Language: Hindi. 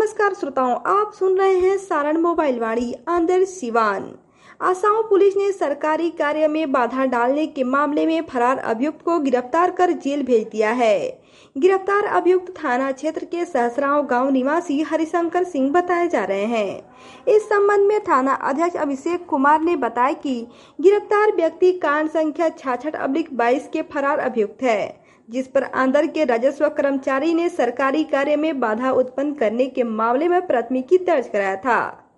नमस्कार श्रोताओं, आप सुन रहे हैं सारण मोबाइल वाणी आंदर सिवान। आसाम पुलिस ने सरकारी कार्य में बाधा डालने के मामले में फरार अभियुक्त को गिरफ्तार कर जेल भेज दिया है। गिरफ्तार अभियुक्त थाना क्षेत्र के सहसराव गांव निवासी हरिशंकर सिंह बताए जा रहे हैं। इस संबंध में थाना अध्यक्ष अभिषेक कुमार ने बताया कि गिरफ्तार व्यक्ति कांड संख्या 66/22 के फरार अभियुक्त है, जिस पर आंदर के राजस्व कर्मचारी ने सरकारी कार्य में बाधा उत्पन्न करने के मामले में प्राथमिकी दर्ज कराया था।